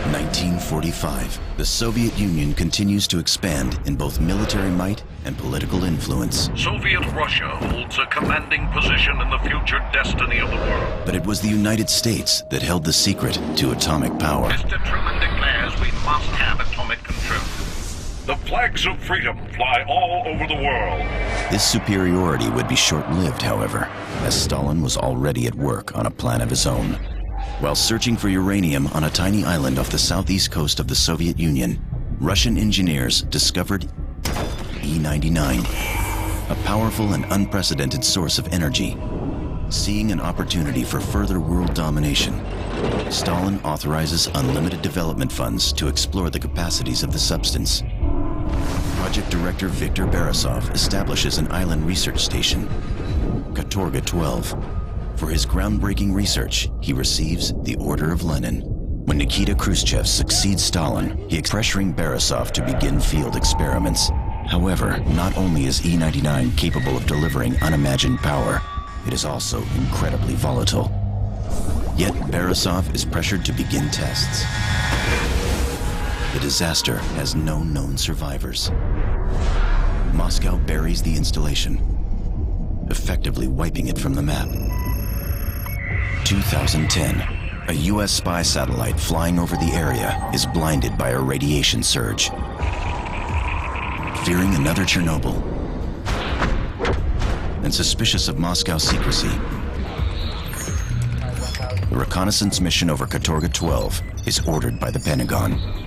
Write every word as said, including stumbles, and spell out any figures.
nineteen forty-five. The Soviet Union continues to expand in both military might and political influence. Soviet Russia holds a commanding position in the future destiny of the world. But it was the United States that held the secret to atomic power. Mister Truman declares we must have atomic control. The flags of freedom fly all over the world. This superiority would be short-lived, however, as Stalin was already at work on a plan of his own. While searching for uranium on a tiny island off the southeast coast of the Soviet Union, Russian engineers discovered E ninety-nine, a powerful and unprecedented source of energy. Seeing an opportunity for further world domination, Stalin authorizes unlimited development funds to explore the capacities of the substance. Project Director Viktor Borisov establishes an island research station, Katorga twelve. For his groundbreaking research, he receives the Order of Lenin. When Nikita Khrushchev succeeds Stalin, he is pressuring Borisov to begin field experiments. However, not only is E ninety-nine capable of delivering unimagined power, it is also incredibly volatile. Yet Borisov is pressured to begin tests. The disaster has no known survivors. Moscow buries the installation, effectively wiping it from the map. two thousand ten, a U S spy satellite flying over the area is blinded by a radiation surge. Fearing another Chernobyl, and suspicious of Moscow's secrecy, the reconnaissance mission over Katorga twelve is ordered by the Pentagon.